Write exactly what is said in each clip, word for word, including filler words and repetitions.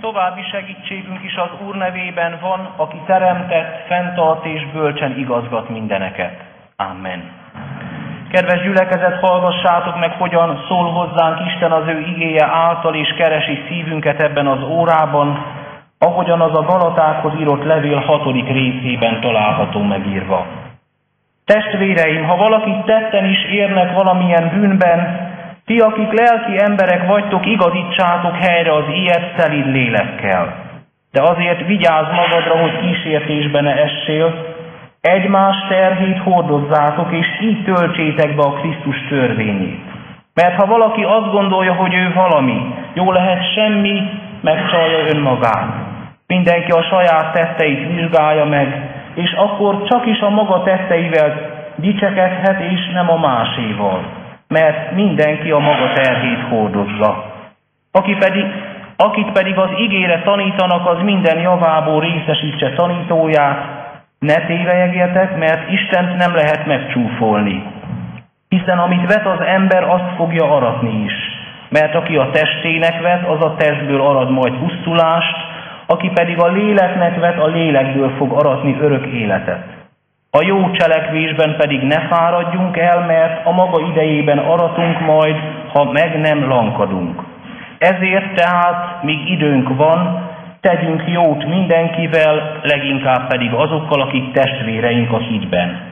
további segítségünk is az Úr nevében van, aki teremtett, fenntart és bölcsen igazgat mindeneket. Amen. Kedves gyülekezet, hallgassátok meg, hogyan szól hozzánk Isten az ő igéje által, és keresi szívünket ebben az órában, ahogyan az a Galatákhoz írott levél hatodik részében található megírva. Testvéreim, ha valakit tetten is érnek valamilyen bűnben, ti, akik lelki emberek vagytok, igazítsátok helyre az ilyet szelíd lélekkel. De azért vigyázz magadra, hogy kísértésbe ne essél, egymás terhét hordozzátok, és így töltsétek be a Krisztus törvényét. Mert ha valaki azt gondolja, hogy ő valami, jó lehet semmi, megcsalja önmagát. Mindenki a saját tetteit vizsgálja meg, és akkor csak is a maga tetteivel dicsekedhet, és nem a máséval. Mert mindenki a maga terhét hordozza. Aki pedig, akit pedig az igére tanítanak, az minden javából részesítse tanítóját, ne tévejegjetek, mert Istent nem lehet megcsúfolni. Hiszen amit vet az ember, azt fogja aratni is. Mert aki a testének vet, az a testből arad majd pusztulást, aki pedig a léleknek vet, a lélekből fog aratni örök életet. A jó cselekvésben pedig ne fáradjunk el, mert a maga idejében aratunk majd, ha meg nem lankadunk. Ezért tehát, míg időnk van, tegyünk jót mindenkivel, leginkább pedig azokkal, akik testvéreink a hitben.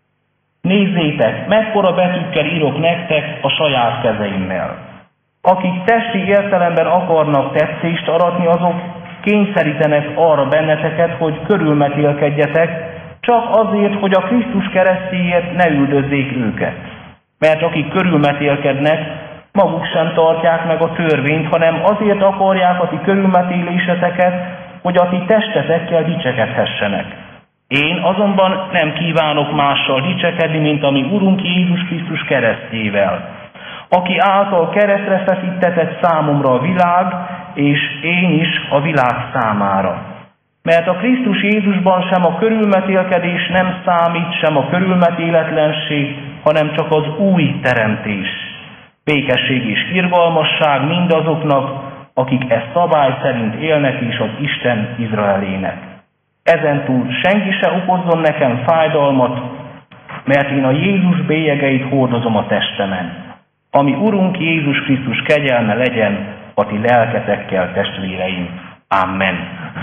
Nézzétek, mekkora betűkkel írok nektek a saját kezeimmel. Akik testi értelemben akarnak tetszést aratni, azok kényszerítenek arra benneteket, hogy körülmetélkedjetek, csak azért, hogy a Krisztus keresztjéért ne üldözzék őket. Mert akik körülmetélkednek, maguk sem tartják meg a törvényt, hanem azért akarják a ti körülmetéléseteket, hogy a ti testetekkel dicsekedhessenek. Én azonban nem kívánok mással dicsekedni, mint ami Urunk Jézus Krisztus keresztjével, aki által keresztre feszítetett számomra a világ, és én is a világ számára. Mert a Krisztus Jézusban sem a körülmetélkedés nem számít, sem a körülmetéletlenség, hanem csak az új teremtés. Békesség és irgalmasság mindazoknak, akik ezt szabály szerint élnek, és az Isten Izraelének. Ezentúl senki se okozzon nekem fájdalmat, mert én a Jézus bélyegeit hordozom a testemen. Ami Urunk Jézus Krisztus kegyelme legyen a ti lelketekkel, testvéreim. Amen.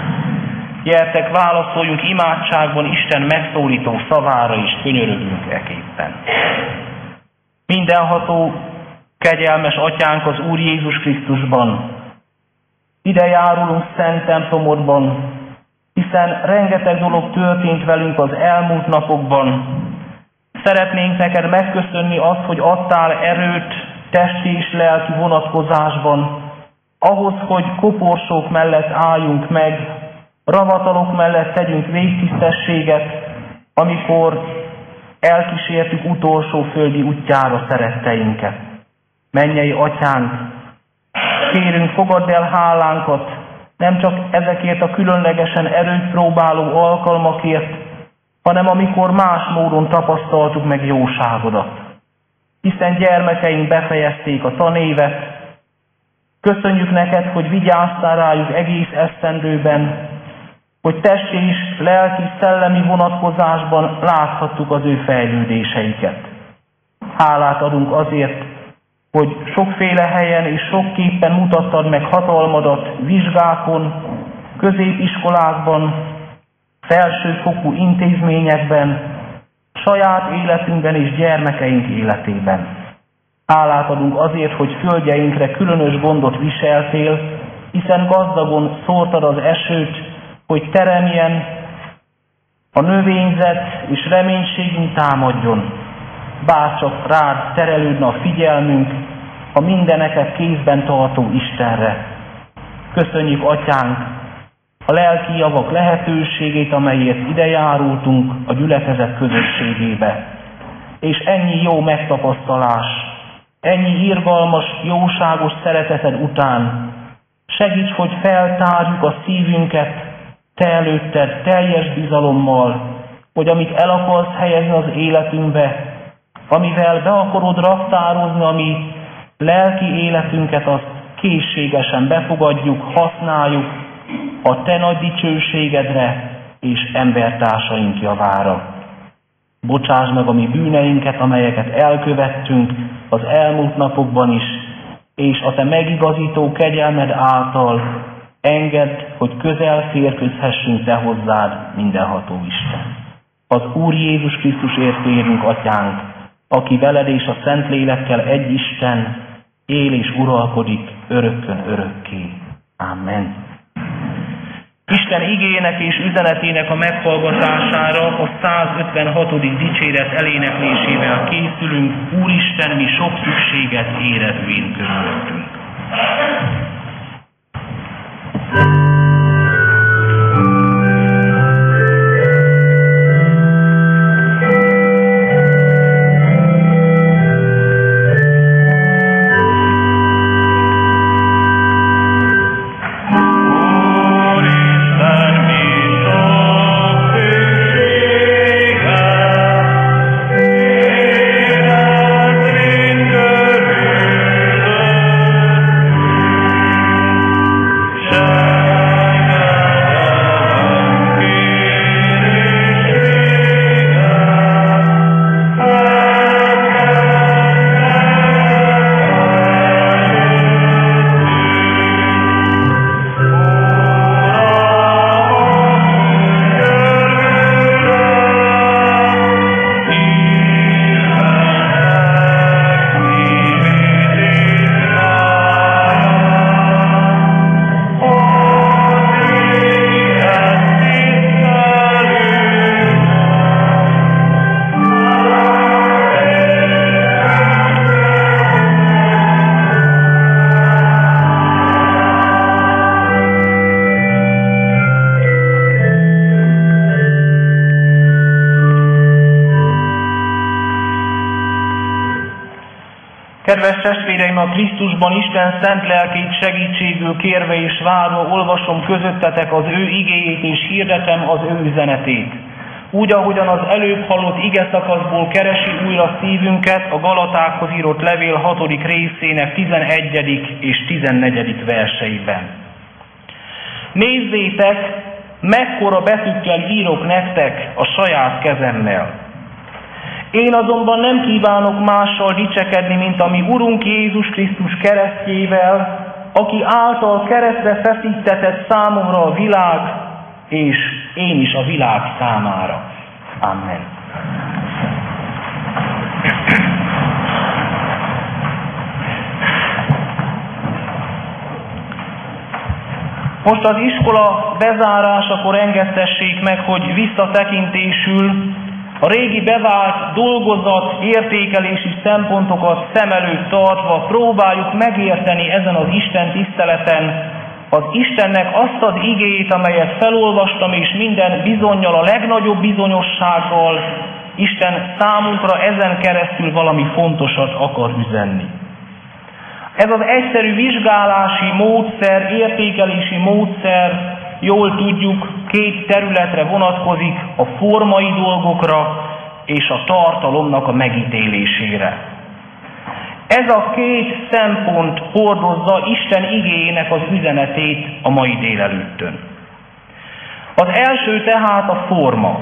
Gyertek, válaszoljunk imádságban Isten megszólító szavára, és könyörögünk eképpen. Mindenható, kegyelmes Atyánk az Úr Jézus Krisztusban, ide járulunk szent templomodban, hiszen rengeteg dolog történt velünk az elmúlt napokban. Szeretnénk neked megköszönni azt, hogy adtál erőt testi és lelki vonatkozásban, ahhoz, hogy koporsók mellett álljunk meg, ravatalok mellett tegyünk végtisztességet, amikor elkísértük utolsó földi útjára szeretteinket. Mennyei Atyánk, kérünk, fogadd el hálánkat, nem csak ezekért a különlegesen erőt próbáló alkalmakért, hanem amikor más módon tapasztaltuk meg jóságodat. Hiszen gyermekeink befejezték a tanévet, köszönjük neked, hogy vigyáztál rájuk egész esztendőben, hogy testi és lelki, szellemi vonatkozásban láthattuk az ő fejlődéseiket. Hálát adunk azért, hogy sokféle helyen és sokképpen mutattad meg hatalmadat vizsgákon, középiskolákban, felsőfokú intézményekben, saját életünkben és gyermekeink életében. Hálát adunk azért, hogy földjeinkre különös gondot viseltél, hiszen gazdagon szórtad az esőt, hogy teremjen, a növényzet és reménységünk támadjon. Bárcsak rád terelődne a figyelmünk, a mindeneket kézben tartó Istenre. Köszönjük, Atyánk, a lelki javak lehetőségét, amelyért ide járultunk a gyülekezet közösségébe. És ennyi jó megtapasztalás, ennyi irgalmas, jóságos szereteted után segíts, hogy feltárjuk a szívünket te előtted teljes bizalommal, hogy amit el akarsz helyezni az életünkbe, amivel be akarod raktározni a mi lelki életünket, azt készségesen befogadjuk, használjuk, a te nagy dicsőségedre és embertársaink javára. Bocsásd meg a mi bűneinket, amelyeket elkövettünk az elmúlt napokban is, és a te megigazító kegyelmed által engedd, hogy közel férkőzhessünk te hozzád, mindenható Isten. Az Úr Jézus Krisztusért kérünk, Atyánk, aki veled és a Szentlélekkel egy Isten, él és uralkodik örökkön örökké. Amen. Isten igének és üzenetének a meghallgatására a százötvenhatodik dicséret eléneklésével készülünk. Úristen, mi sok szükséget érezvén körülöttünk. Kedves testvéreim, a Krisztusban Isten szent lelkét segítségül kérve és várva olvasom közöttetek az ő igéjét és hirdetem az ő üzenetét. Úgy, ahogyan az előbb hallott ige szakaszból keresi újra szívünket a Galatákhoz írott levél hatodik részének tizenegyedik és tizennegyedik verseiben. Nézzétek, mekkora betűkkel írok nektek a saját kezemmel. Én azonban nem kívánok mással dicsekedni, mint a mi Urunk Jézus Krisztus keresztjével, aki által keresztre feszítetett számomra a világ, és én is a világ számára. Amen. Most az iskola bezárásakor engedtessék meg, hogy visszatekintésül a régi bevált dolgozat, értékelési szempontokat szem előtt tartva próbáljuk megérteni ezen az Isten tiszteleten az Istennek azt az igéjét, amelyet felolvastam, és minden bizonnyal, a legnagyobb bizonyossággal Isten számunkra ezen keresztül valami fontosat akar üzenni. Ez az egyszerű vizsgálási módszer, értékelési módszer, jól tudjuk, két területre vonatkozik, a formai dolgokra és a tartalomnak a megítélésére. Ez a két szempont hordozza Isten igéjének az üzenetét a mai délelőttön. Az első tehát a forma.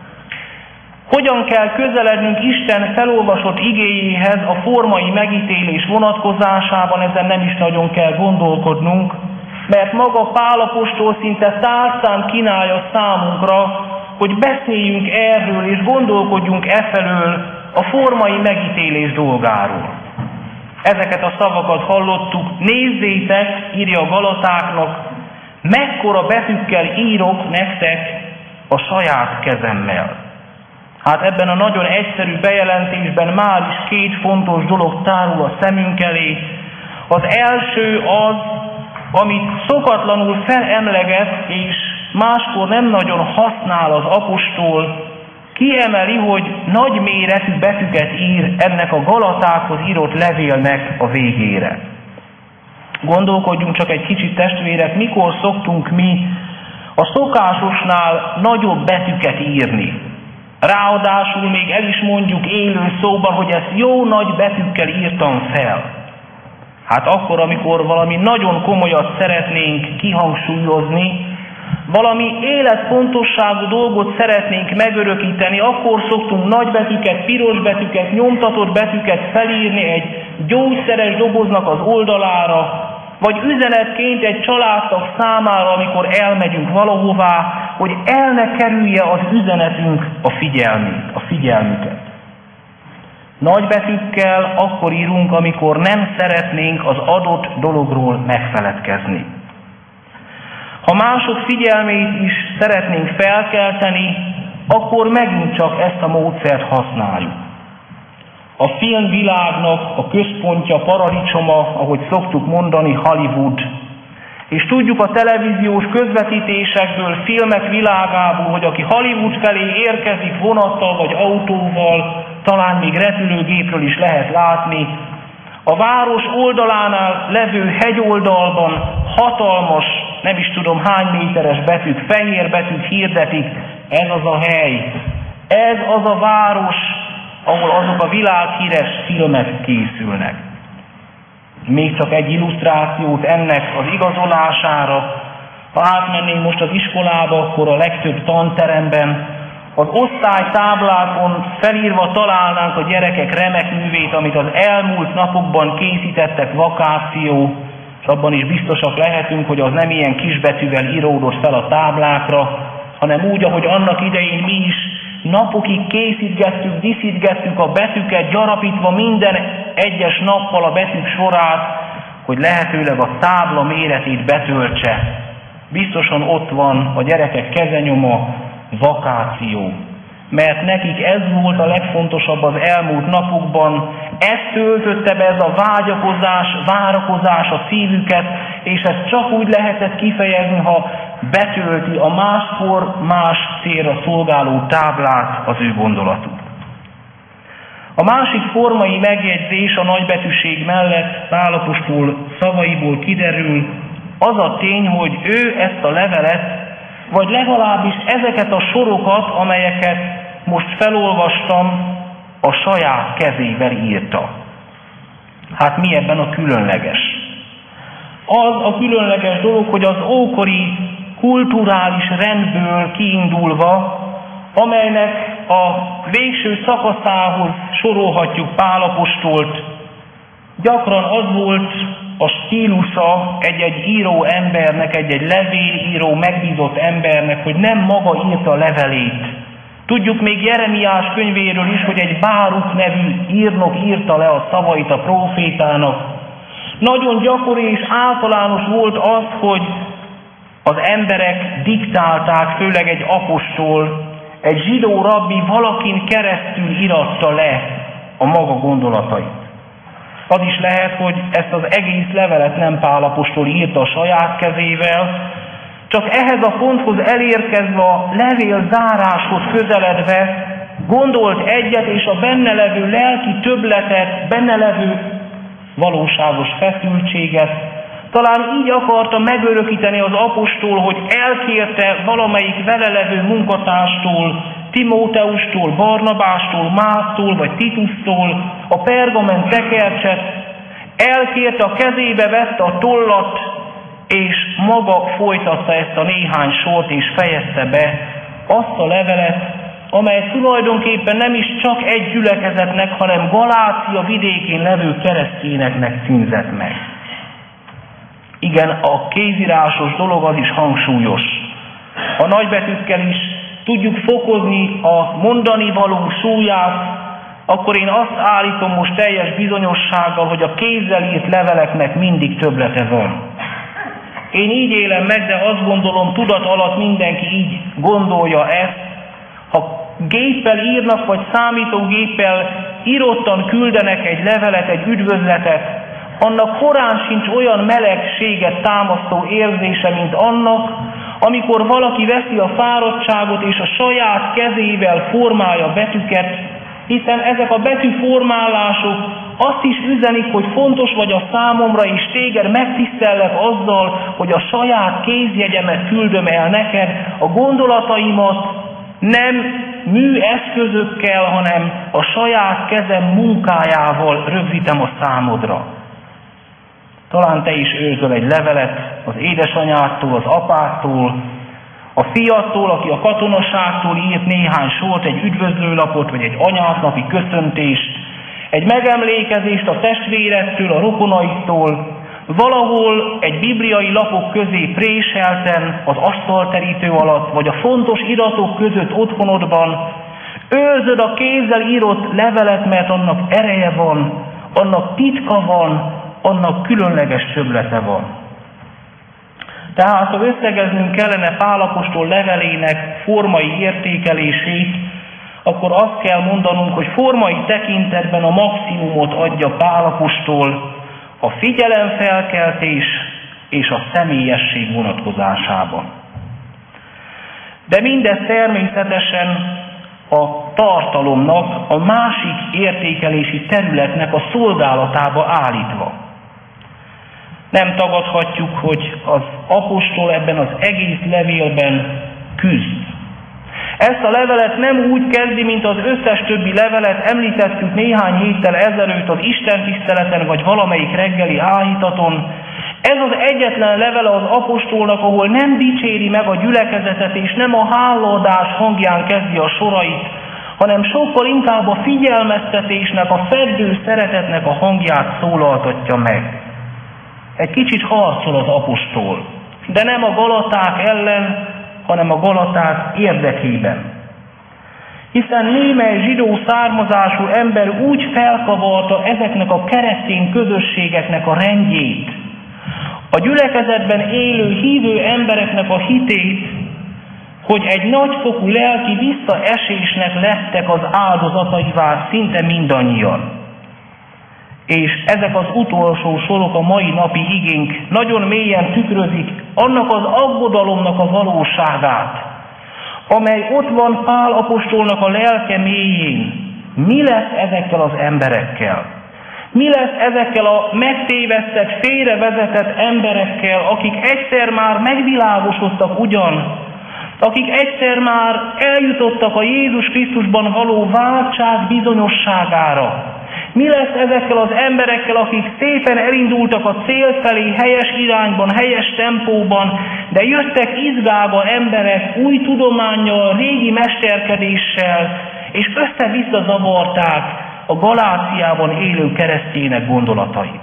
Hogyan kell közelednünk Isten felolvasott igéjéhez a formai megítélés vonatkozásában, ezen nem is nagyon kell gondolkodnunk, mert maga Pál apostol szinte tálcán kínálja számunkra, hogy beszéljünk erről és gondolkodjunk efelől a formai megítélés dolgáról. Ezeket a szavakat hallottuk, nézzétek, írja a Galatáknak, mekkora betűkkel írok nektek a saját kezemmel. Hát ebben a nagyon egyszerű bejelentésben már is két fontos dolog tárul a szemünk elé. Az első az, amit szokatlanul felemleget, és máskor nem nagyon használ az apostol, kiemeli, hogy nagy méretű betűket ír ennek a Galatákhoz írott levélnek a végére. Gondolkodjunk csak egy kicsit, testvérek, mikor szoktunk mi a szokásosnál nagyobb betűket írni. Ráadásul még el is mondjuk élő szóba, hogy ezt jó nagy betűkkel írtam fel. Hát akkor, amikor valami nagyon komolyat szeretnénk kihangsúlyozni, valami életfontosságú dolgot szeretnénk megörökíteni, akkor szoktunk nagybetűket, pirosbetűket, nyomtatott betűket felírni egy gyógyszeres doboznak az oldalára, vagy üzenetként egy családtag számára, amikor elmegyünk valahová, hogy el ne kerülje az üzenetünk a figyelmét, a figyelmüket. Nagybetűkkel akkor írunk, amikor nem szeretnénk az adott dologról megfeledkezni. Ha mások figyelmét is szeretnénk felkelteni, akkor megint csak ezt a módszert használjuk. A filmvilágnak a központja, paradicsoma, ahogy szoktuk mondani, Hollywood. És tudjuk a televíziós közvetítésekből, filmek világából, hogy aki Hollywood felé érkezik vonattal vagy autóval, talán még repülőgépről is lehet látni, a város oldalánál levő hegyoldalban hatalmas, nem is tudom hány méteres betűk, fehér betűk hirdetik, ez az a hely, ez az a város, ahol azok a világhíres filmek készülnek. Még csak egy illusztrációt ennek az igazolására, ha átmennénk most az iskolába, akkor a legtöbb tanteremben az osztálytáblákon felírva találnánk a gyerekek remek művét, amit az elmúlt napokban készítettek, vakáció, és abban is biztosak lehetünk, hogy az nem ilyen kisbetűvel íródott fel a táblákra, hanem úgy, ahogy annak idején mi is napokig készítgettük, diszítgettük a betűket, gyarapítva minden egyes nappal a betűk sorát, hogy lehetőleg a tábla méretét betöltse. Biztosan ott van a gyerekek kezenyoma, vakáció. Mert nekik ez volt a legfontosabb az elmúlt napokban, ez töltötte be ez a vágyakozás, várakozás a szívüket, és ezt csak úgy lehetett kifejezni, ha betölti a máskor más célra szolgáló táblát az ő gondolatuk. A másik formai megjegyzés a nagybetűség mellett Pál apostol szavaiból kiderül, az a tény, hogy ő ezt a levelet, vagy legalábbis ezeket a sorokat, amelyeket most felolvastam, a saját kezével írta. Hát mi ebben a különleges? Az a különleges dolog, hogy az ókori kulturális rendből kiindulva, amelynek a végső szakaszához sorolhatjuk Pál apostolt, gyakran az volt a stílusa egy-egy író embernek, egy-egy levélíró, megbízott embernek, hogy nem maga írta a levelét. Tudjuk még Jeremiás könyvéről is, hogy egy Báruk nevű írnok írta le a szavait a prófétának. Nagyon gyakori és általános volt az, hogy az emberek diktálták, főleg egy apostol, egy zsidó rabbi valakin keresztül íratta le a maga gondolatait. Az is lehet, hogy ezt az egész levelet nem Pál apostol írta a saját kezével, csak ehhez a ponthoz elérkezve, a levél záráshoz közeledve gondolt egyet, és a benne levő lelki többletet, benne levő valóságos feszültséget, talán így akarta megörökíteni az apostol, hogy elkérte valamelyik vele levő munkatárstól, Timóteustól, Barnabástól, Márktól vagy Titusztól a pergament tekercset, elkérte, a kezébe vette a tollat, és maga folytatta ezt a néhány sort, és fejezte be azt a levelet, amely tulajdonképpen nem is csak egy gyülekezetnek, hanem Galácia vidékén levő keresztényeknek címzett meg. Igen, a kézírásos dolog az is hangsúlyos. A nagybetűkkel is tudjuk fokozni a mondani való súlyát, akkor én azt állítom most teljes bizonyossággal, hogy a kézzel írt leveleknek mindig többlete van. Én így élem meg, de azt gondolom, tudat alatt mindenki így gondolja ezt. Ha géppel írnak, vagy számítógéppel írottan küldenek egy levelet, egy üdvözletet, annak korán sincs olyan melegséget támasztó érzése, mint annak, amikor valaki veszi a fáradtságot és a saját kezével formálja a betűket, hiszen ezek a betűformálások azt is üzenik, hogy fontos vagy a számomra, és téged megtisztellek azzal, hogy a saját kézjegyemet küldöm el neked, a gondolataimat nem műeszközökkel, hanem a saját kezem munkájával rögzítem a számodra. Talán te is őrzöl egy levelet az édesanyádtól, az apától, A fiattól, aki a katonaságtól írt néhány sort, egy üdvözlőlapot, vagy egy anyásnapi köszöntést, egy megemlékezést a testvérettől, a rokonaitól, valahol egy bibliai lapok közé préselten, az asztalterítő alatt, vagy a fontos iratok között otthonodban, őrzöd a kézzel írott levelet, mert annak ereje van, annak titka van, annak különleges szöglete van. Tehát, ha összegeznünk kellene Pál apostol levelének formai értékelését, akkor azt kell mondanunk, hogy formai tekintetben a maximumot adja Pál apostol a figyelemfelkeltés és a személyesség vonatkozásában. De mindez természetesen a tartalomnak, a másik értékelési területnek a szolgálatába állítva. Nem tagadhatjuk, hogy az apostol ebben az egész levélben küzd. Ezt a levelet nem úgy kezdi, mint az összes többi levelet, említettük néhány héttel ezelőtt az istentiszteleten, vagy valamelyik reggeli áhítaton. Ez az egyetlen levele az apostolnak, ahol nem dicséri meg a gyülekezetet, és nem a hálaadás hangján kezdi a sorait, hanem sokkal inkább a figyelmeztetésnek, a feddő szeretetnek a hangját szólaltatja meg. Egy kicsit harcol az apostol, de nem a galaták ellen, hanem a galaták érdekében. Hiszen némely zsidó származású ember úgy felkavarta ezeknek a keresztény közösségeknek a rendjét, a gyülekezetben élő hívő embereknek a hitét, hogy egy nagyfokú lelki visszaesésnek lettek az áldozataivá szinte mindannyian. És ezek az utolsó sorok, a mai napi igénk nagyon mélyen tükrözik annak az aggodalomnak a valóságát, amely ott van Pál apostolnak a lelke mélyén. Mi lesz ezekkel az emberekkel? Mi lesz ezekkel a megtévesztett, félrevezetett emberekkel, akik egyszer már megvilágosodtak ugyan, akik egyszer már eljutottak a Jézus Krisztusban való váltság bizonyosságára? Mi lesz ezekkel az emberekkel, akik szépen elindultak a cél felé, helyes irányban, helyes tempóban, de jöttek izgába emberek új tudománnyal, régi mesterkedéssel, és össze-vissza zavarták a Galáciában élő keresztjének gondolatait.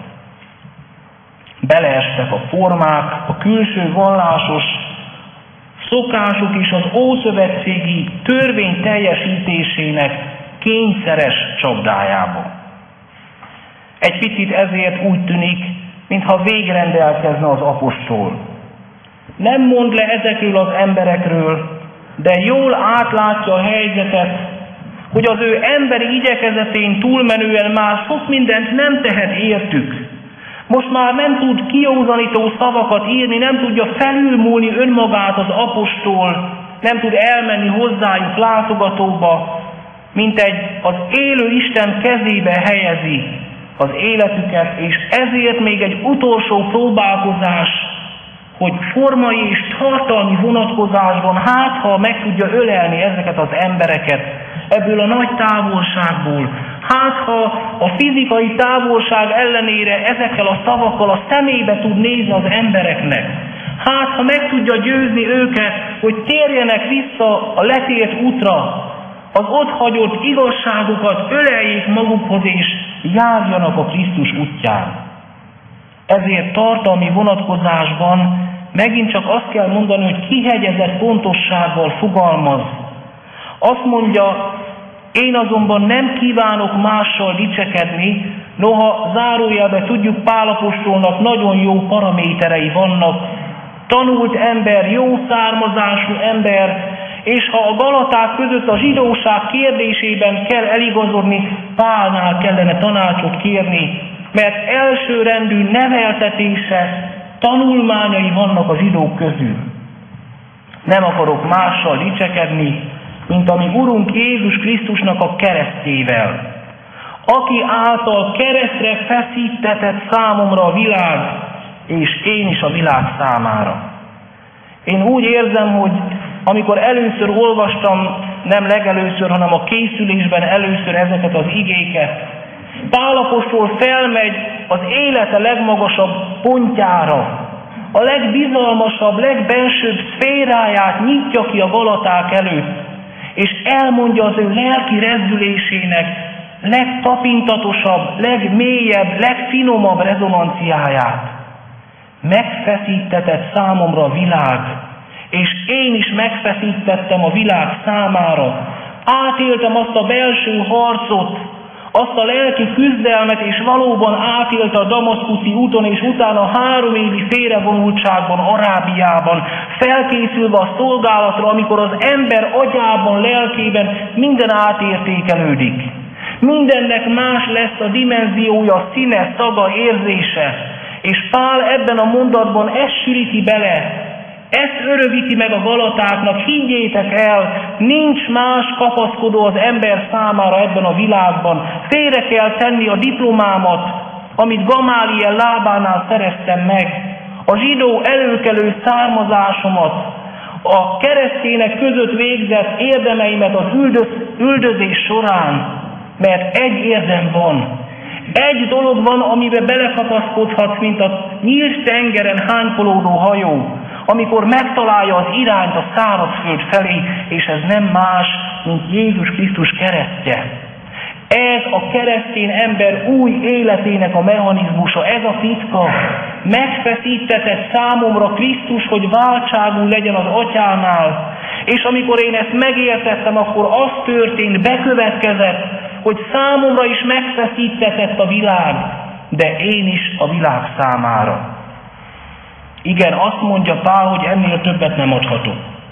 Beleestek a formák, a külső vallásos szokások és az ószövetségi törvény teljesítésének kényszeres csapdájába. Egy picit ezért úgy tűnik, mintha végrendelkezne az apostol. Nem mond le ezekről az emberekről, de jól átlátja a helyzetet, hogy az ő emberi igyekezetén túlmenően már sok mindent nem tehet értük. Most már nem tud kiózanító szavakat írni, nem tudja felülmúlni önmagát az apostol, nem tud elmenni hozzájuk látogatóba, mint egy az élő Isten kezébe helyezi az életüket, és ezért még egy utolsó próbálkozás, hogy formai és tartalmi vonatkozásban, hát ha meg tudja ölelni ezeket az embereket ebből a nagy távolságból, hát ha a fizikai távolság ellenére ezekkel a szavakkal a szemébe tud nézni az embereknek, hát ha meg tudja győzni őket, hogy térjenek vissza a letért útra, az ott hagyott igazságokat öleljék magukhoz, és járjanak a Krisztus útján. Ezért tartalmi vonatkozásban megint csak azt kell mondani, hogy kihegyezett pontossággal fogalmaz. Azt mondja, én azonban nem kívánok mással dicsekedni, noha zárójelben tudjuk, Pál apostolnak nagyon jó paraméterei vannak, tanult ember, jó származású ember, és ha a galaták között a zsidóság kérdésében kell eligazodni, Pálnál kellene tanácsot kérni, mert elsőrendű neveltetése, tanulmányai vannak a zsidók közül. Nem akarok mással dicsekedni, mint ami Urunk Jézus Krisztusnak a keresztjével, aki által keresztre feszítetett számomra a világ, és én is a világ számára. Én úgy érzem, hogy amikor először olvastam, nem legelőször, hanem a készülésben először ezeket az igéket, Pál apostol felmegy az élete legmagasabb pontjára, a legbizalmasabb, legbelsőbb szféráját nyitja ki a Galaták előtt, és elmondja az ő lelki rezdülésének legtapintatosabb, legmélyebb, legfinomabb rezonanciáját. Megfeszítetett számomra a világ, és én is megfeszítettem a világ számára. Átéltem azt a belső harcot, azt a lelki küzdelmet, és valóban átélte a damaszkuszi úton, és utána három évi félrevonultságban, Arábiában, felkészülve a szolgálatra, amikor az ember agyában, lelkében minden átértékelődik. Mindennek más lesz a dimenziója, színe, szaga, érzése. És Pál ebben a mondatban ezt sűríti bele, ezt örövíti meg a galatáknak, higgyétek el, nincs más kapaszkodó az ember számára ebben a világban. Félre kell tenni a diplomámat, amit Gamáliel lábánál szereztem meg, a zsidó előkelő származásomat, a keresztények között végzett érdemeimet az üldöz, üldözés során, mert egy érdem van. Egy dolog van, amiben belekapaszkodhatsz, mint a nyílt tengeren hánykolódó hajó, amikor megtalálja az irányt a szárazföld felé, és ez nem más, mint Jézus Krisztus keresztje. Ez a keresztény ember új életének a mechanizmusa, ez a titka. Megfeszítetett számomra Krisztus, hogy váltságunk legyen az atyánál. És amikor én ezt megértettem, akkor az történt, bekövetkezett, hogy számomra is megfeszítetett a világ, de én is a világ számára. Igen, azt mondja Pál, hogy ennél többet nem adhatok.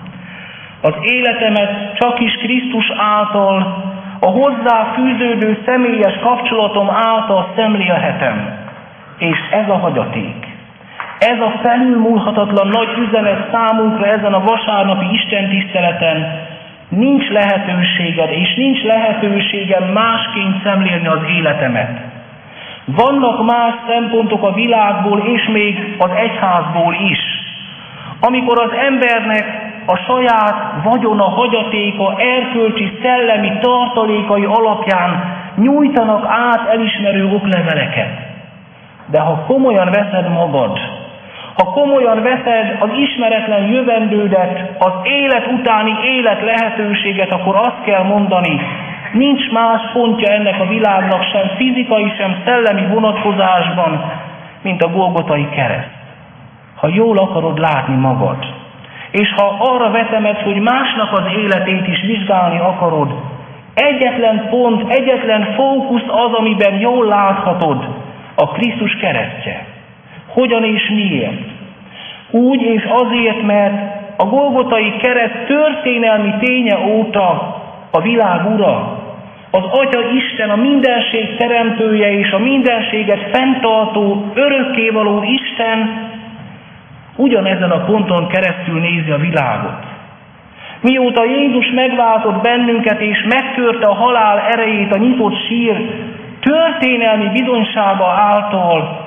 Az életemet csak is Krisztus által, a hozzá fűződő személyes kapcsolatom által szemlélhetem. És ez a hagyaték. Ez a felülmúlhatatlan nagy üzenet számunkra ezen a vasárnapi istentiszteleten. Nincs lehetőséged, és nincs lehetőségem másként szemlélni az életemet. Vannak más szempontok a világból, és még az egyházból is. Amikor az embernek a saját vagyona, hagyatéka, erkölcsi, szellemi tartalékai alapján nyújtanak át elismerő okleveleket. De ha komolyan veszed magad, ha komolyan veszed az ismeretlen jövendődet, az élet utáni élet lehetőséget, akkor azt kell mondani, nincs más pontja ennek a világnak sem fizikai, sem szellemi vonatkozásban, mint a Golgotai kereszt. Ha jól akarod látni magad, és ha arra vetemed, hogy másnak az életét is vizsgálni akarod, egyetlen pont, egyetlen fókusz az, amiben jól láthatod, a Krisztus keresztje. Hogyan és miért? Úgy és azért, mert a Golgotai kereszt történelmi ténye óta a világ ura, az Atya Isten, a mindenség teremtője és a mindenséget fenntartó, örökkévaló Isten ugyanezen a ponton keresztül nézi a világot. Mióta Jézus megváltott bennünket és megtörte a halál erejét a nyitott sír történelmi bizonysága által,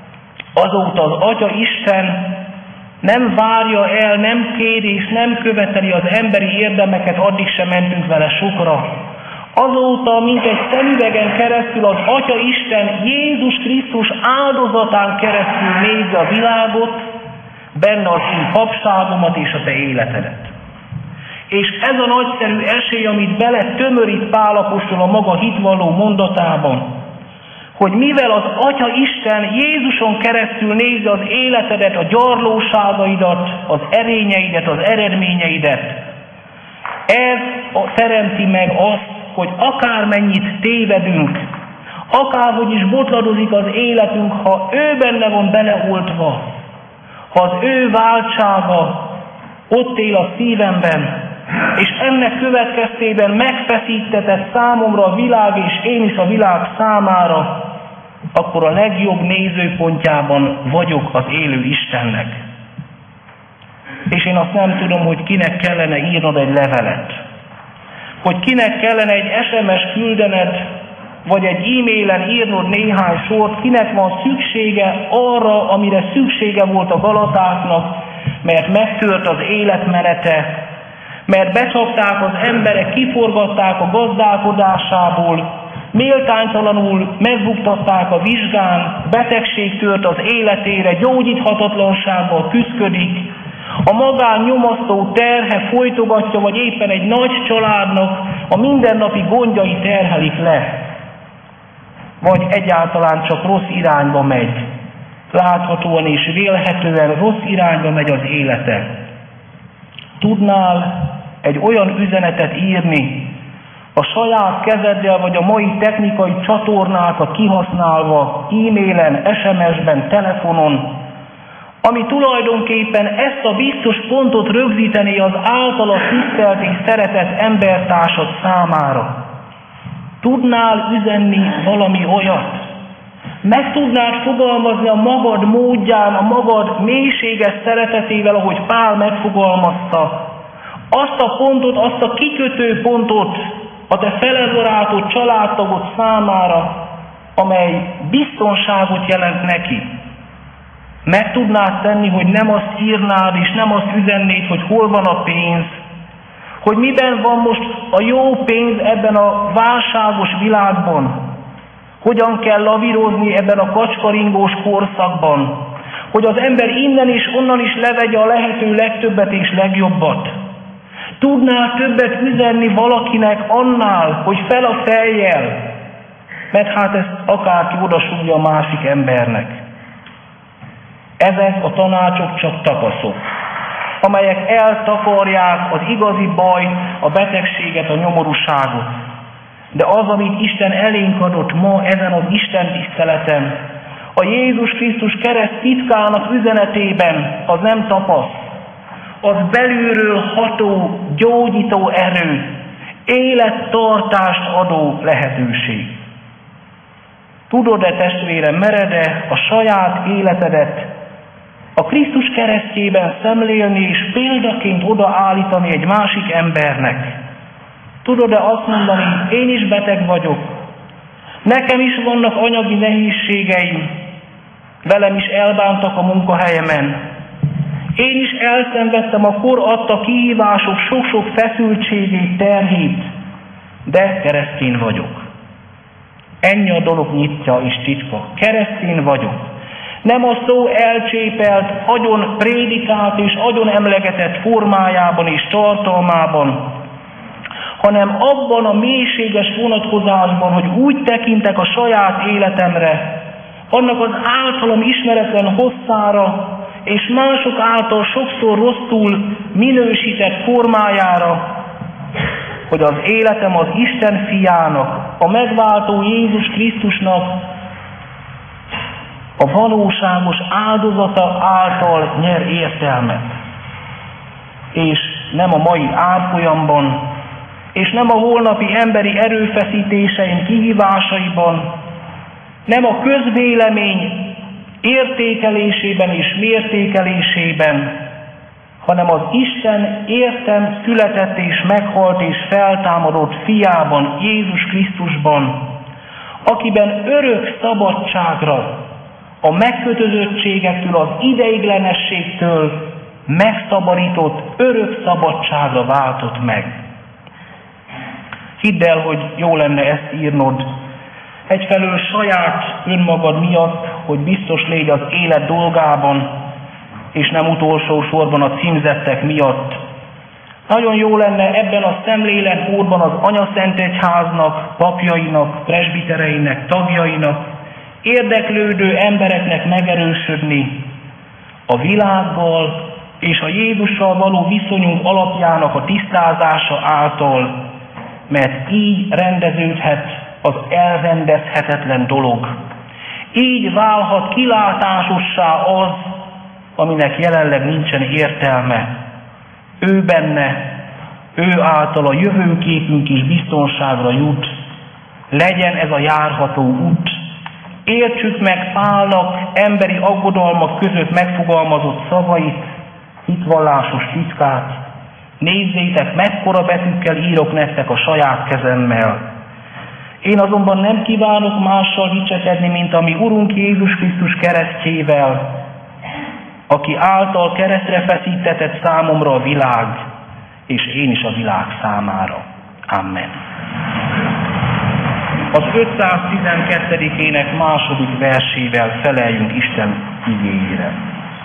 azóta az Atya Isten nem várja el, nem kér és nem követeli az emberi érdemeket, addig sem mentünk vele sokra. Azóta, mint egy szemüvegen keresztül az Atya Isten Jézus Krisztus áldozatán keresztül nézi a világot, benne az én papságomat és a te életedet. És ez a nagyszerű esély, amit bele tömörít Pál apostol a maga hitvalló mondatában, hogy mivel az Atya Isten Jézuson keresztül nézi az életedet, a gyarlóságaidat, az erényeidet, az eredményeidet, ez teremti meg azt, hogy akármennyit tévedünk, akárhogy is botladozik az életünk, ha ő benne van beleoltva, ha az ő váltsága ott él a szívemben, és ennek következtében megfeszítetett számomra a világ, és én is a világ számára, akkor a legjobb nézőpontjában vagyok az élő Istennek. És én azt nem tudom, hogy kinek kellene írnod egy levelet, hogy kinek kellene egy es em es küldened, vagy egy e-mailen írnod néhány sort, kinek van szüksége arra, amire szüksége volt a galatáknak, mert megtört az életmenete, mert becsapták az emberek, kiforgatták a gazdálkodásából, Méltánytalanul megbuktatták a vizsgán, betegség tört az életére, gyógyíthatatlansággal küszködik, a magán nyomasztó terhe folytogatja, vagy éppen egy nagy családnak a mindennapi gondjai terhelik le, vagy egyáltalán csak rossz irányba megy. Láthatóan és vélhetően rossz irányba megy az élete. Tudnál egy olyan üzenetet írni, a saját kezeddel vagy a mai technikai csatornákat kihasználva, e-mailen, es em es-ben, telefonon, ami tulajdonképpen ezt a biztos pontot rögzíteni az általa tisztelt és szeretett embertársad számára. Tudnál üzenni valami olyat? Meg tudnád fogalmazni a magad módján, a magad mélységes szeretetével, ahogy Pál megfogalmazta, azt a pontot, azt a kikötő pontot a te felebarátod, családtagod számára, amely biztonságot jelent neki. Meg tudnád tenni, hogy nem azt írnád, és nem azt üzennéd, hogy hol van a pénz, hogy miben van most a jó pénz ebben a válságos világban, hogyan kell lavírozni ebben a kacskaringós korszakban, hogy az ember innen és onnan is levegye a lehető legtöbbet és legjobbat. Tudnál többet üzenni valakinek annál, hogy fel a fejjel, mert hát ezt akárki odasúgja a másik embernek. Ezek a tanácsok csak tapaszok, amelyek eltakarják az igazi bajt, a betegséget, a nyomorúságot. De az, amit Isten elénk adott ma ezen az Isten tiszteleten, a Jézus Krisztus kereszt titkának üzenetében, az nem tapasz, az belülről ható, gyógyító erő, élettartást adó lehetőség. Tudod-e, testvérem, mered-e a saját életedet a Krisztus keresztjében szemlélni és példaként odaállítani egy másik embernek? Tudod-e azt mondani, én is beteg vagyok, nekem is vannak anyagi nehézségeim, velem is elbántak a munkahelyemen, én is elszenvedtem a kor adta kihívások sok-sok feszültségét, terhét, de keresztény vagyok. Ennyi a dolog nyitja és titka. Keresztény vagyok. Nem a szó elcsépelt, agyon prédikált és agyon emlegetett formájában és tartalmában, hanem abban a mélységes vonatkozásban, hogy úgy tekintek a saját életemre, annak az általam ismeretlen hosszára, és mások által sokszor rosszul minősített formájára, hogy az életem az Isten fiának, a megváltó Jézus Krisztusnak a valóságos áldozata által nyer értelmet. És nem a mai árfolyamban, és nem a holnapi emberi erőfeszítéseim kihívásaiban, nem a közvélemény értékelésében és mértékelésében, hanem az Isten értem született és meghalt és feltámadott fiában, Jézus Krisztusban, akiben örök szabadságra, a megkötözöttségektől, az ideiglenességtől megszabadított örök szabadságra váltott meg. Hidd el, hogy jó lenne ezt írnod, egyfelől saját önmagad miatt, hogy biztos légy az élet dolgában, és nem utolsó sorban a címzettek miatt. Nagyon jó lenne ebben a szemléletkódban az Anyaszentegyháznak, papjainak, presbitereinek, tagjainak, érdeklődő embereknek megerősödni a világgal és a Jézussal való viszonyunk alapjának a tisztázása által, mert így rendeződhet az elrendezhetetlen dolog. Így válhat kilátásossá az, aminek jelenleg nincsen értelme. Ő benne, ő által a jövőképünk is biztonságra jut. Legyen ez a járható út. Értsük meg Pálnak emberi aggodalmak között megfogalmazott szavait, hitvallásos titkát. Nézzétek, mekkora betűkkel írok nektek a saját kezemmel. Én azonban nem kívánok mással dicsekedni, mint ami Urunk Jézus Krisztus keresztjével, aki által keresztre feszítetett számomra a világ, és én is a világ számára. Amen. Az ötszáztizenkettedik ének második versével feleljünk Isten igéjére.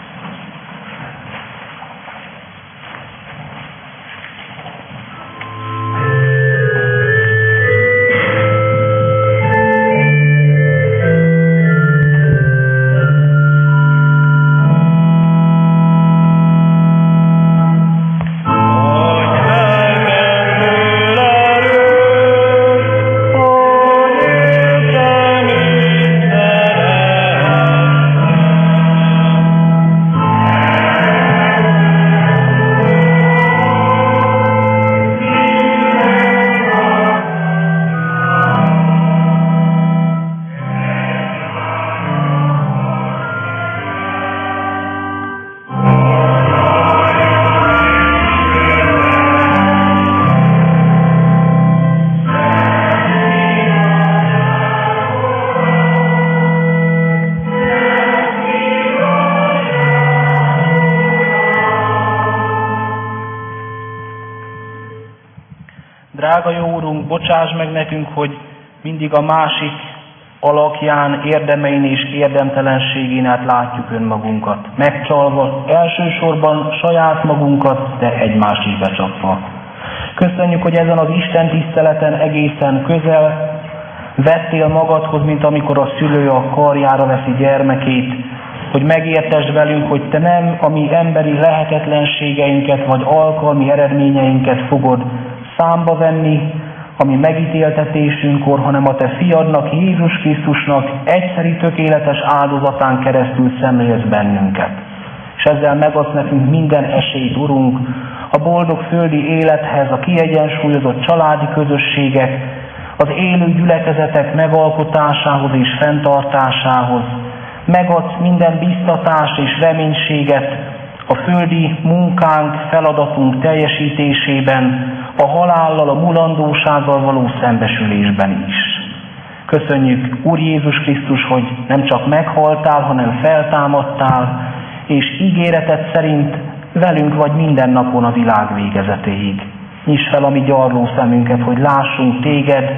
Drága jó Úrunk, bocsáss meg nekünk, hogy mindig a másik alakján, érdemein és érdemtelenségén át látjuk önmagunkat. Megcsalva elsősorban saját magunkat, de egymást is becsapva. Köszönjük, hogy ezen az Isten tiszteleten egészen közel vettél magadhoz, mint amikor a szülő a karjára veszi gyermekét, hogy megértesd velünk, hogy te nem a mi emberi lehetetlenségeinket vagy alkalmi eredményeinket fogod számba venni a mi megítéltetésünkkor, hanem a te fiadnak, Jézus Krisztusnak egyszeri tökéletes áldozatán keresztül szemlélsz bennünket. És ezzel megadsz nekünk minden esélyt, Urunk, a boldog földi élethez, a kiegyensúlyozott családi közösségek, az élő gyülekezetek megalkotásához és fenntartásához. Megadsz minden biztatást és reménységet a földi munkánk, feladatunk teljesítésében, a halállal, a mulandósággal való szembesülésben is. Köszönjük, Úr Jézus Krisztus, hogy nem csak meghaltál, hanem feltámadtál, és ígéreted szerint velünk vagy minden napon a világ végezetéig. Nyisd fel a mi gyarló szemünket, hogy lássunk téged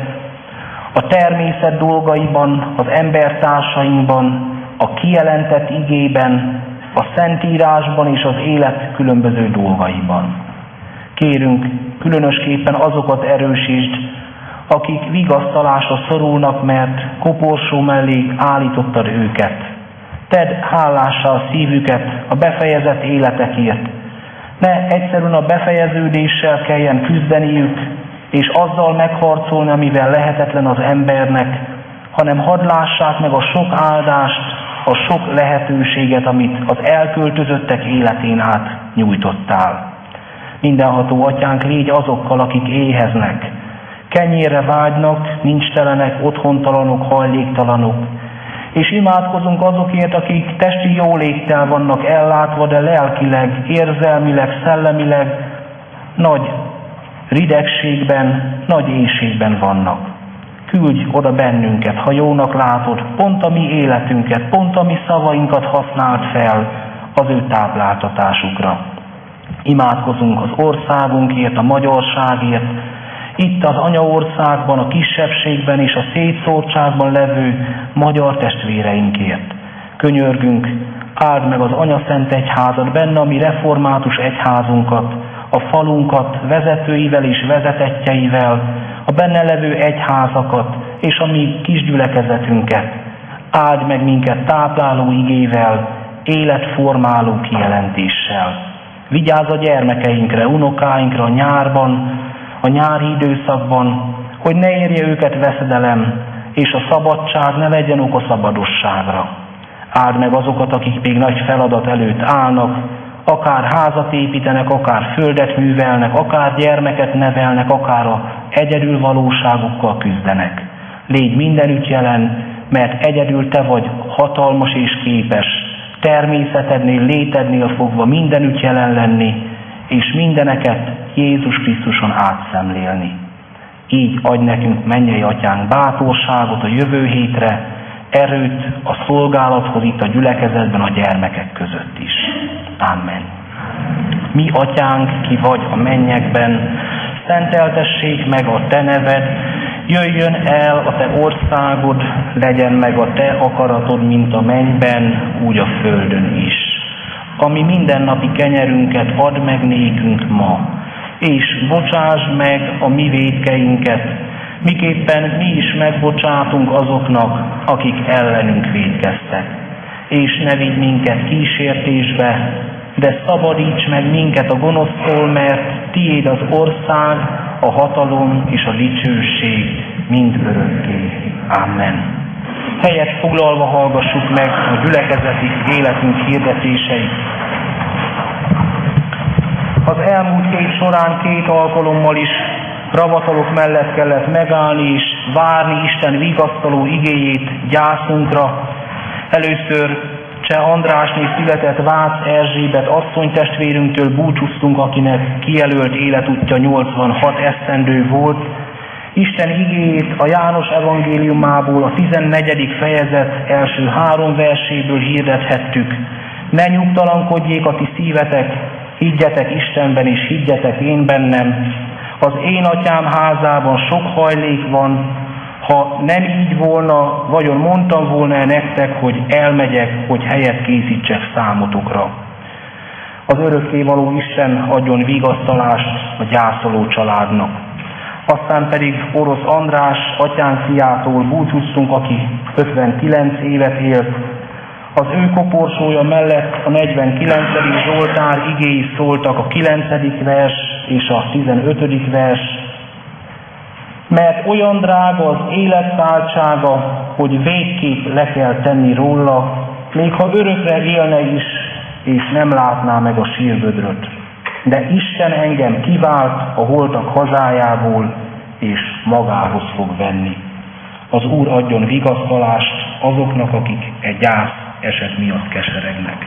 a természet dolgaiban, az embertársainkban, a kijelentett igében, a Szentírásban és az élet különböző dolgaiban. Kérünk, különösképpen azokat erősítsd, akik vigasztalásra szorulnak, mert koporsó mellé állítottad őket. Tedd hálással szívüket a befejezett életekért. Ne egyszerűen a befejeződéssel kelljen küzdeniük, és azzal megharcolni, amivel lehetetlen az embernek, hanem hadd lássák meg a sok áldást, a sok lehetőséget, amit az elköltözöttek életén át nyújtottál. Mindenható Atyánk, légy azokkal, akik éheznek, kenyérre vágynak, nincs telenek, otthontalanok, hajléktalanok, és imádkozunk azokért, akik testi jóléttel vannak ellátva, de lelkileg, érzelmileg, szellemileg nagy ridegségben, nagy éhségben vannak. Küldj oda bennünket, ha jónak látod, pont a mi életünket, pont a mi szavainkat használd fel az ő tápláltatásukra. Imádkozunk az országunkért, a magyarságért, itt az anyaországban, a kisebbségben és a szétszórtságban levő magyar testvéreinkért. Könyörgünk, áld meg az Anyaszent Egyházat, benne a mi református egyházunkat, a falunkat vezetőivel és vezetettjeivel, a benne levő egyházakat és a mi kis gyülekezetünket. Áld meg minket tápláló igével, életformáló kijelentéssel. Vigyázz a gyermekeinkre, unokáinkra a nyárban, a nyári időszakban, hogy ne érje őket veszedelem, és a szabadság ne legyen ok a szabadosságra. Áld meg azokat, akik még nagy feladat előtt állnak, akár házat építenek, akár földet művelnek, akár gyermeket nevelnek, akár a egyedül valóságukkal küzdenek. Légy mindenütt jelen, mert egyedül te vagy hatalmas és képes, természetednél, létednél fogva mindenütt jelen lenni, és mindeneket Jézus Krisztuson átszemlélni. Így adj nekünk, mennyei Atyánk, bátorságot a jövő hétre, erőt a szolgálathoz itt a gyülekezetben a gyermekek között is. Amen. Mi Atyánk, ki vagy a mennyekben, szenteltessék meg a te neved, Jöjjön el a te országod, legyen meg a te akaratod, mint a mennyben, úgy a földön is. Ami mindennapi kenyerünket add meg nékünk ma, és bocsásd meg a mi vétkeinket, miképpen mi is megbocsátunk azoknak, akik ellenünk vétkeztek. És ne vigy minket kísértésbe, de szabadíts meg minket a gonosztól, mert tiéd az ország, a hatalom és a dicsőség mind örökké. Amen. Helyet foglalva hallgassuk meg a gyülekezeti életünk hirdetéseit. Az elmúlt hét során két alkalommal is ravatalok mellett kellett megállni és várni Isten vigasztaló igéjét gyászunkra. Először Cseh Andrásné született Vácz Erzsébet asszonytestvérünktől búcsúztunk, akinek kijelölt életútja nyolcvanhat esztendő volt. Isten igéjét a János evangéliumából, a tizennegyedik fejezet első három verséből hirdethettük. Ne nyugtalankodjék a ti szívetek, higgyetek Istenben és higgyetek én bennem. Az én atyám házában sok hajlék van, ha nem így volna, vajon mondtam volna nektek, hogy elmegyek, hogy helyet készítsek számotokra. Az örökkévaló Isten adjon vigasztalást a gyászoló családnak. Aztán pedig Orosz András atyánk fiától búcsúztunk, aki ötvenkilenc évet élt. Az ő koporsója mellett a negyvenkilencedik Zsoltár igéi szóltak, a kilencedik vers és a tizenötödik vers. Mert olyan drága az élettáltsága, hogy végképp le kell tenni róla, még ha örökre élne is, és nem látná meg a sírvödröt. De Isten engem kivált a holtak hazájából, és magához fog venni. Az Úr adjon vigasztalást azoknak, akik egy gyász eset miatt keseregnek.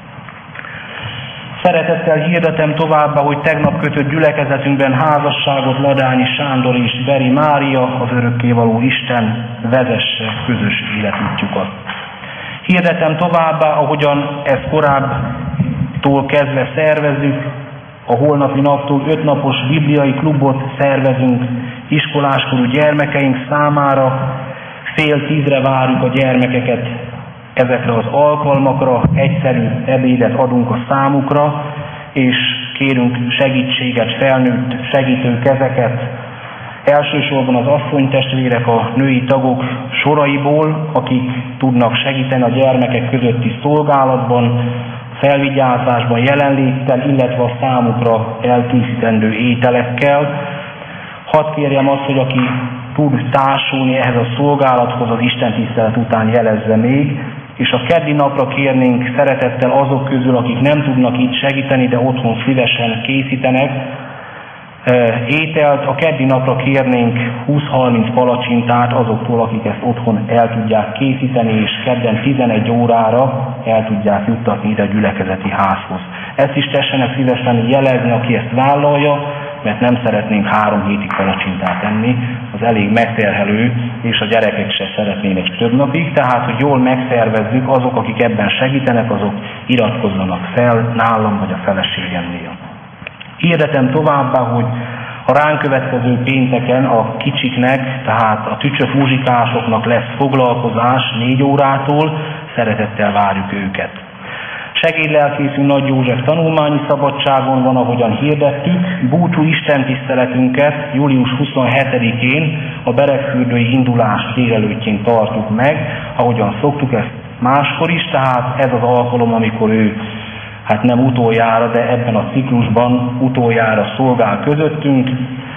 Szeretettel hirdetem továbbá, hogy tegnap kötött gyülekezetünkben házasságot Ladányi Sándor és Beri Mária, az örökkévaló Isten vezesse közös életútjukat. Hirdetem továbbá, ahogyan ezt korábbtól kezdve szervezzük, a holnapi naptól ötnapos bibliai klubot szervezünk iskoláskorú gyermekeink számára. Fél tízre várjuk a gyermekeket ezekre az alkalmakra, egyszerű ebédet adunk a számukra, és kérünk segítséget, felnőtt segítő kezeket, elsősorban az asszonytestvérek, a női tagok soraiból, akik tudnak segíteni a gyermekek közötti szolgálatban, felvigyázásban, jelenléttel, illetve a számukra elkészítendő ételekkel. Hadd kérjem azt, hogy aki tud társulni ehhez a szolgálathoz, az istentisztelet után jelezze még, és a keddi napra kérnénk szeretettel azok közül, akik nem tudnak itt segíteni, de otthon szívesen készítenek ételt, a keddi napra kérnénk húsz-harminc palacsintát azoktól, akik ezt otthon el tudják készíteni, és kedden tizenegy órára el tudják juttatni ide a gyülekezeti házhoz. Ezt is tessenek szívesen jelezni, aki ezt vállalja, mert nem szeretnénk három hétig palacsintát enni, az elég megterhelő, és a gyerekek se szeretnének több napig, tehát, hogy jól megszervezzük, azok, akik ebben segítenek, azok iratkozzanak fel nálam vagy a feleségemnél. Hirdetem továbbá, hogy a ránk következő pénteken a kicsiknek, tehát a tücsök muzsikásoknak lesz foglalkozás négy órától, szeretettel várjuk őket. Segédlelkészünk Nagy József tanulmányi szabadságon van, ahogyan hirdettük. Búcsú istentiszteletünket július huszonhetedikén a Beregfürdői indulás délelőttjén tartjuk meg, ahogyan szoktuk ezt máskor is, tehát ez az alkalom, amikor ő hát nem utoljára, de ebben a ciklusban utoljára szolgál közöttünk.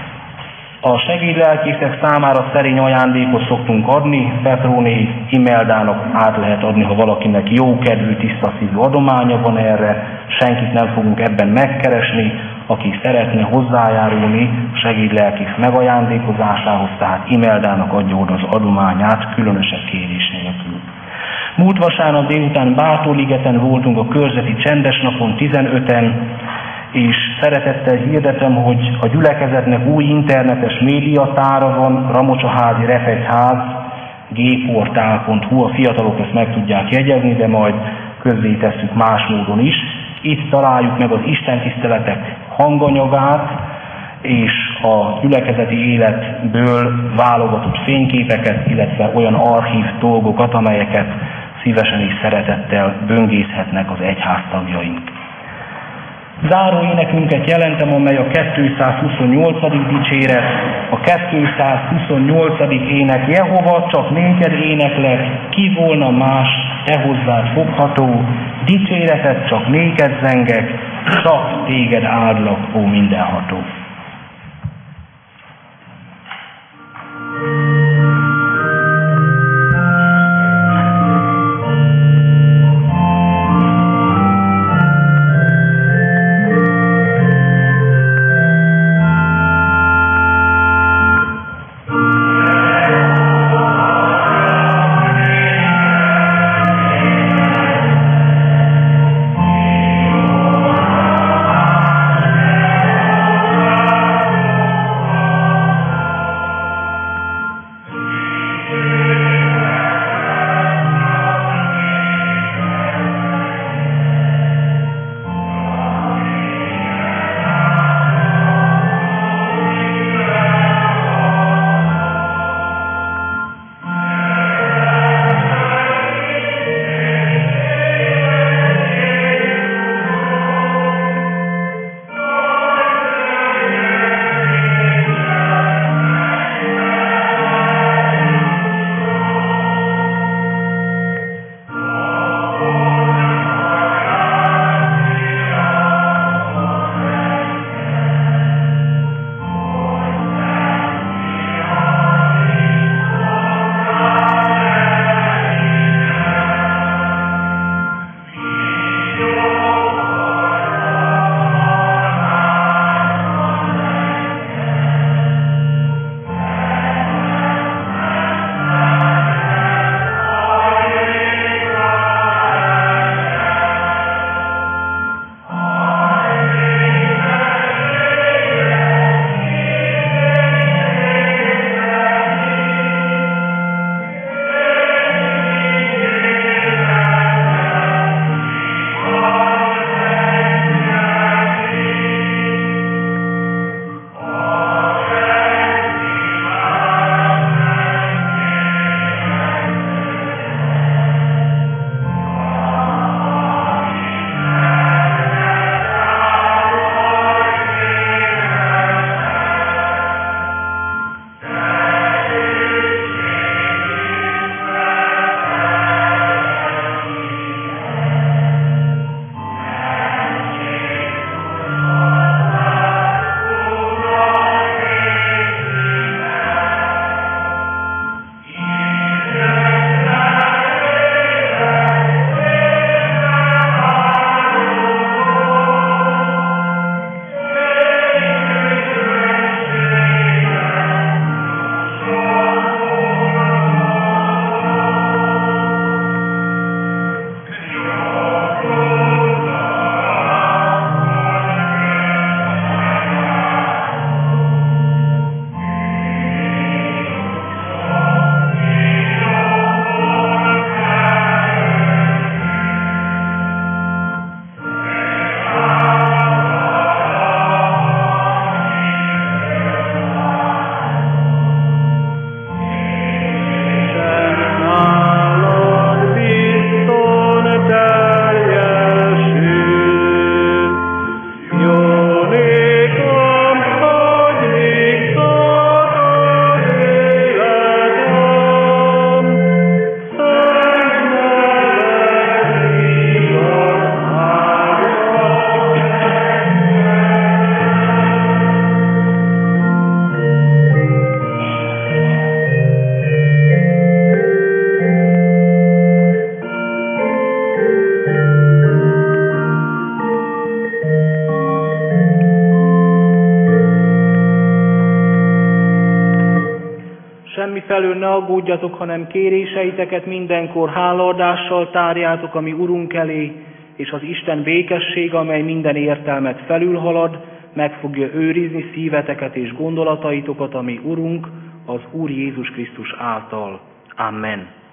A segédlelkészek számára szerény ajándékot szoktunk adni, Petróné Imeldának át lehet adni, ha valakinek jókedvű, tiszta szívű adománya van erre, senkit nem fogunk ebben megkeresni, aki szeretne hozzájárulni a segédlelkész megajándékozásához, tehát Imeldának adja oda az adományát, különösebb kérés nélkül. Múlt vasárnap délután Bátorligeten voltunk a körzeti csendes napon tizenöten, és szeretettel hirdetem, hogy a gyülekezetnek új internetes médiatára van, Ramocsaházi Refegyház, gportál pont hu, a fiatalok ezt meg tudják jegyezni, de majd közzétesszük más módon is. Itt találjuk meg az istentiszteletek hanganyagát, és a gyülekezeti életből válogatott fényképeket, illetve olyan archív dolgokat, amelyeket szívesen és szeretettel böngészhetnek az egyház tagjaink. Záró énekünket jelentem, amely a kétszázhuszonnyolcadik dicséret, a kétszázhuszonnyolcadik ének. Jehova, csak néked éneklek, ki volna más, te hozzád fogható, dicséretet csak néked zengek, csak téged áldlak, ó mindenható. Semmifelől ne aggódjatok, hanem kéréseiteket mindenkor hálaadással tárjátok a mi Urunk elé, és az Isten békessége, amely minden értelmet felülhalad, meg fogja őrizni szíveteket és gondolataitokat a mi Urunk, az Úr Jézus Krisztus által. Amen.